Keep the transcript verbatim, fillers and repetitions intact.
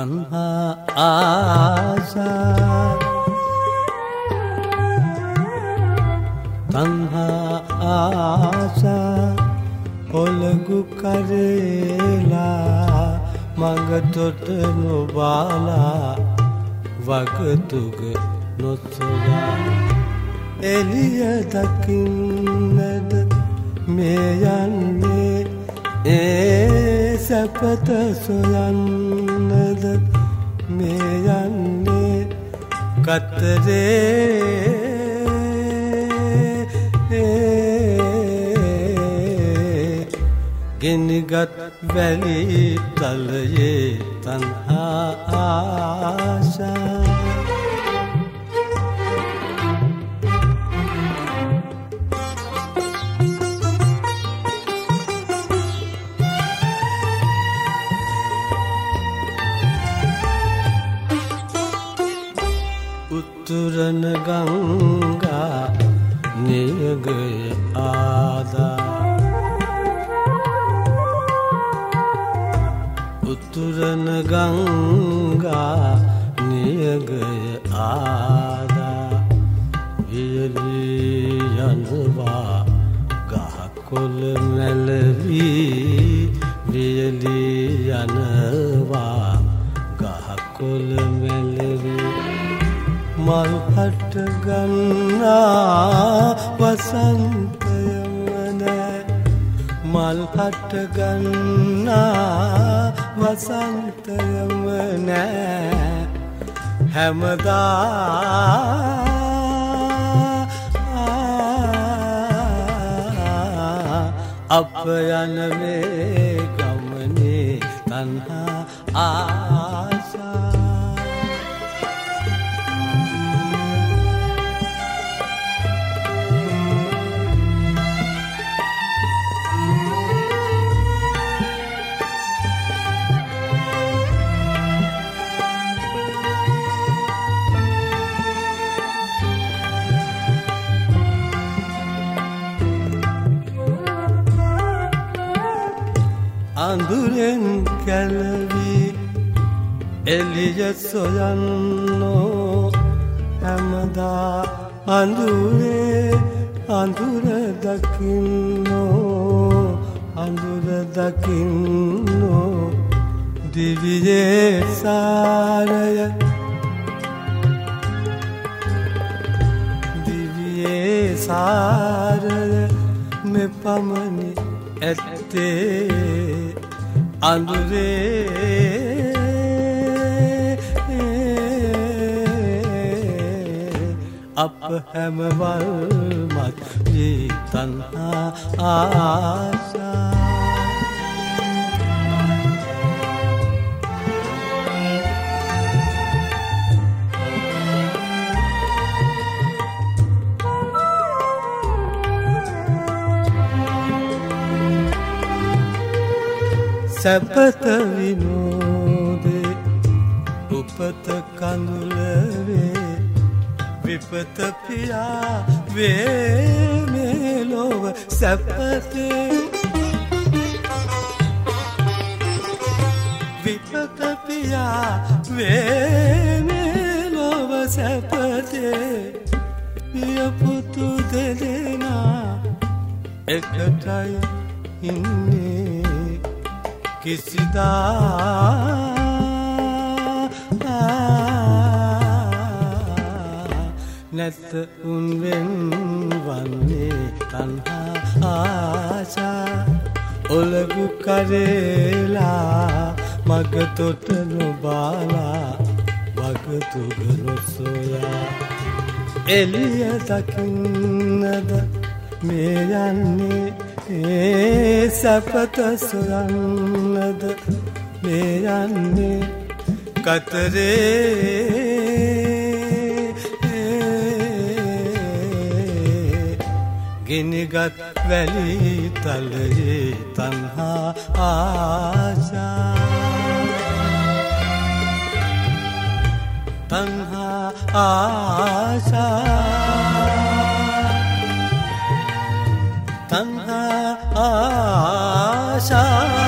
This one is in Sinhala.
තණ්හා ආසා තණ්හා ආසා ඔලගු කරේලා මගතොට නොබාලා වගතුග නොසොයා එළිය දකින්නද මේ යන්නේ ඒ සැපත සොයන්නද මේ යන්නේ කතරේ ගෙනගත් වැලි තලයේ තණ්හා ආශා උතුරන ගංගා නියගය ආදා උතුරන ගංගා නියගය ආදා වියලී යනවා ගහකොළ මැලවී වියලී යනවා ගහකොළ මැලවී මල් හට ගන්නා වසන්තයම නෑ මල් හට ගන්නා වසන්තයම නෑ හැමදා අප යන මේ ගමනේ තණ්හා ආසා අඳුරෙන් කැලවී එළිය සොයන්නෝ හැමදා අඳුරේ අඳුර දකින්නෝ අඳුර දකින්නෝ දිවියේ සාරය දිවියේ සාරය මෙපමණි ඇත්තේ අඳුරේ අප හැමවල් මත් වී තණ්හා ආශා සැපත විනෝදේ උපත කඳුලවේ විපත පියා වේ මේ ලොව සැපතේ විපත පියා වේ මේ ලොව සැපතේ පිය පුතු දෙදෙනා එකටයි ඉන්නේ කිසිදා නැත උන්වෙන් වන්නේ තණ්හා ආශා ඔලගු කරේලා මගතොට නොබාලා වගතුග නොසොයා එළිය දකින්නද මේ යන්නේ ඒ සැපත සොයන්නද මේ යන්නේ කතරේ ගෙනගත් වැලි තලයේ තණ්හා ආශා තණ්හා ආශා තණ්හා ආශා